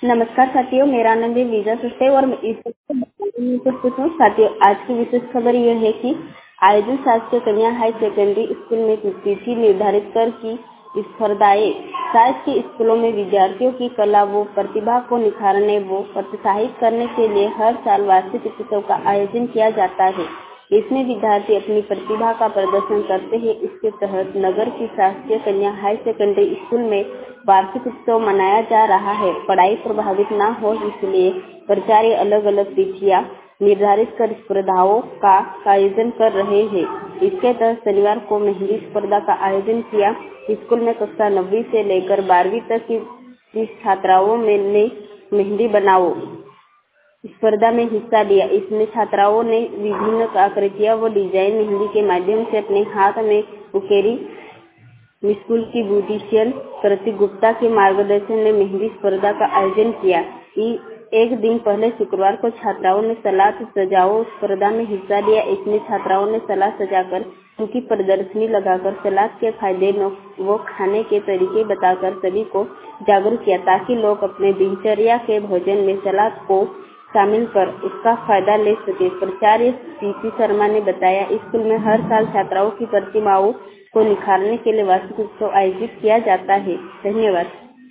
नमस्कार साथियों, मेरा नाम है विजय सुस्ते और मैं इस में उपस्थित हूँ। साथियों, आज की विशेष खबर यह है कि आयोजन शासकीय कन्या हाई सेकेंडरी स्कूल में तिथि निर्धारित कर की स्पर्धाएं शासकीय स्कूलों में विद्यार्थियों की कला व प्रतिभा को निखारने व प्रोत्साहित करने के लिए हर साल वार्षिक उत्सव का आयोजन किया जाता है। इसमें विद्यार्थी अपनी प्रतिभा का प्रदर्शन करते हैं। इसके तहत नगर की शासकीय कन्या हाई सेकेंडरी स्कूल में वार्षिक उत्सव मनाया जा रहा है। पढ़ाई प्रभावित न हो इसलिए प्राचार्य अलग अलग तिथियां निर्धारित कर स्पर्धाओं का आयोजन कर रहे हैं। इसके तहत शनिवार को मेहंदी स्पर्धा का आयोजन किया। स्कूल में कक्षा 9वीं से लेकर 12वीं तक की छात्राओं ने मेहंदी बनाओ स्पर्धा में हिस्सा लिया। इसमें छात्राओं ने विभिन्न आकृतियां व डिजाइन मेहंदी के माध्यम से अपने हाथ में उकेरी। स्कूल की ब्यूटिशियन कृति गुप्ता के मार्गदर्शन में मेहंदी स्पर्धा का आयोजन किया। एक दिन पहले शुक्रवार को छात्राओं ने सलाद सजाओ स्पर्धा में हिस्सा लिया। इसमें छात्राओं ने सलाद सजाकर उनकी प्रदर्शनी लगाकर सलाद के फायदे व खाने के तरीके बताकर सभी को जागरूक किया, ताकि लोग अपने दिनचर्या के भोजन में सलाद को शामिल कर उसका फायदा ले सके। प्राचार्य पीसी शर्मा ने बताया, स्कूल में हर साल छात्राओं की प्रतिभाओं को निखारने के लिए वार्षिक उत्सव आयोजित किया जाता है। धन्यवाद।